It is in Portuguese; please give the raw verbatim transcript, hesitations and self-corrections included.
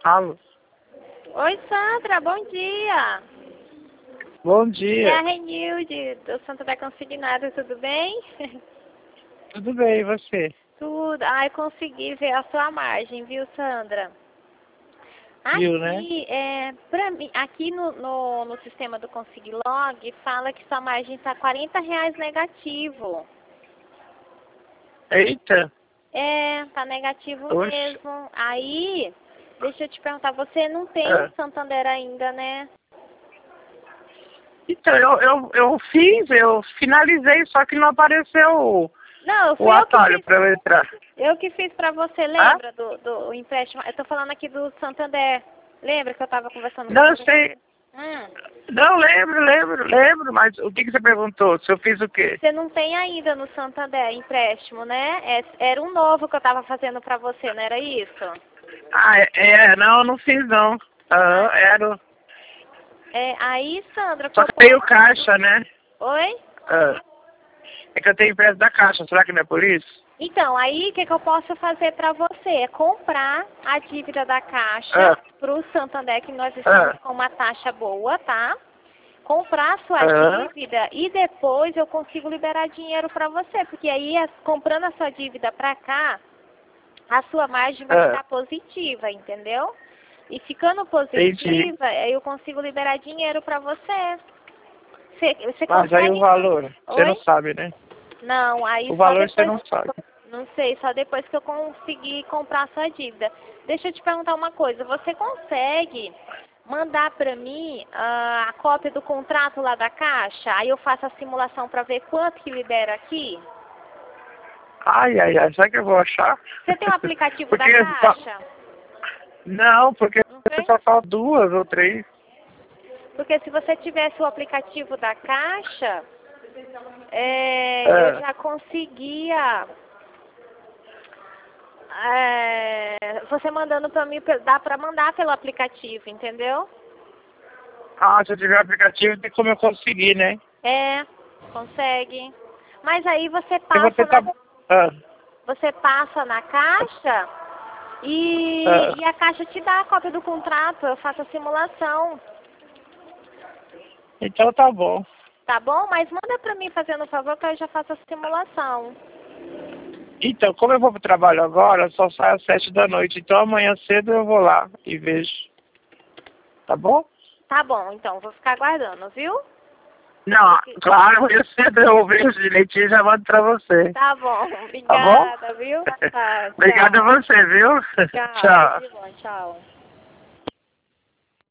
Alô? Oi, Sandra, bom dia. Bom dia. É a Renilde, do Santander Consignado, tudo bem? Tudo bem, e você? Tudo. Ai, consegui ver a sua margem, viu, Sandra? Viu, né? Aqui, é, pra mim, aqui no, no, no sistema do Consiglog, fala que sua margem está quarenta reais negativo. Eita. É, tá negativo Oxe. mesmo. Aí, deixa eu te perguntar, você não tem É. o Santander ainda, né? Então, eu, eu, eu fiz, eu finalizei, só que não apareceu o, Não, o fui eu que atalho fiz. para eu entrar. Eu que fiz pra você, lembra do, do empréstimo? Eu tô falando aqui do Santander. Lembra que eu tava conversando com Não, eu você? sei. Hum. Não, lembro, lembro, lembro, mas o que, que você perguntou? Se eu fiz o quê? Você não tem ainda no Santander empréstimo, né? É, era um novo que eu tava fazendo pra você, não era isso? Ah, é, é não, eu não fiz não. Aham, Ah, era. é, aí, Sandra, que Só eu que tem o posso... caixa, né? Oi? Ah. É que eu tenho empréstimo da caixa, será que não é por isso? Então, aí o que, que eu posso fazer para você? É comprar a dívida da Caixa Ah. para o Santander, que nós estamos Ah. com uma taxa boa, tá? Comprar a sua Ah. dívida e depois eu consigo liberar dinheiro para você, porque aí as- comprando a sua dívida para cá, a sua margem vai Ah. ficar positiva, entendeu? E ficando Entendi. positiva, aí eu consigo liberar dinheiro para você. Você, você Mas aí o consegue? valor, você não Oi? sabe, né? Não, aí O só valor você depois, não sabe. não sei, só depois que eu conseguir comprar a sua dívida. Deixa eu te perguntar uma coisa, você consegue mandar pra mim ah, a cópia do contrato lá da Caixa? Aí eu faço a simulação pra ver quanto que libera aqui? Ai, ai, ai, será que eu vou achar? Você tem o aplicativo porque da Caixa? Não, porque Não tem? só falta duas ou três. Porque se você tivesse o aplicativo da Caixa, é, É. eu já conseguia... É, você mandando pra mim, dá pra mandar pelo aplicativo, entendeu? Ah, se eu tiver aplicativo, tem como eu conseguir, né? É, consegue. Mas aí você Se passa você tá... na, Ah, você passa na caixa e, ah. e a caixa te dá a cópia do contrato, eu faço a simulação, Então tá bom. tá bom? Mas manda pra mim fazendo um favor que eu já faço a simulação. Então, como eu vou pro trabalho agora, eu só saio às sete da noite. Então amanhã cedo eu vou lá e vejo. Tá bom? Tá bom, então, vou ficar aguardando, viu? Não, claro, amanhã cedo eu vejo direitinho e já mando pra você. Tá bom, Tá bom? obrigada, viu? Tá, Obrigado a tchau. você, viu? Tchau, Tchau. tudo de bom, tchau.